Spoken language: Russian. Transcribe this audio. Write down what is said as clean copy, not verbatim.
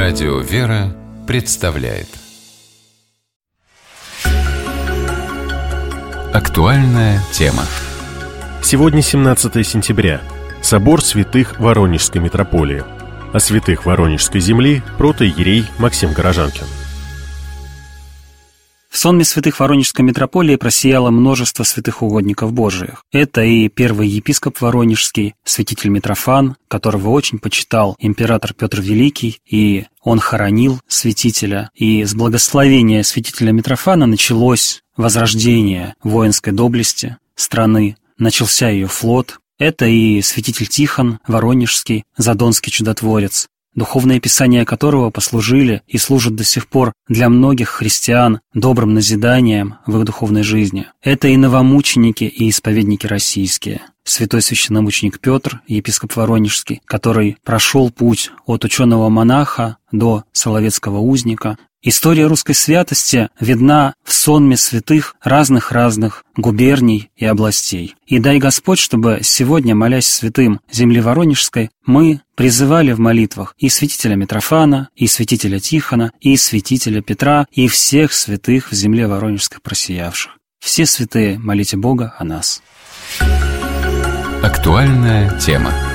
Радио «Вера» представляет актуальная тема. Сегодня 17 сентября. Собор святых Воронежской митрополии. О святых Воронежской земли протоиерей Максим Горожанкин. В сонме святых Воронежской митрополии просияло множество святых угодников Божиих. Это и первый епископ Воронежский, святитель Митрофан, которого очень почитал император Петр Великий, и он хоронил святителя. И с благословения святителя Митрофана началось возрождение воинской доблести страны, начался ее флот. Это и святитель Тихон Воронежский, задонский чудотворец, духовные писания которого послужили и служат до сих пор для многих христиан добрым назиданием в их духовной жизни. Это и новомученики, и исповедники российские. Святой священномученик Петр, епископ Воронежский, который прошел путь от ученого-монаха до соловецкого узника. История русской святости видна в сонме святых разных губерний и областей. И дай Господь, чтобы сегодня, молясь святым земли Воронежской, мы призывали в молитвах и святителя Митрофана, и святителя Тихона, и святителя Петра, и всех святых в земле Воронежской просиявших. Все святые, молите Бога о нас. Актуальная тема.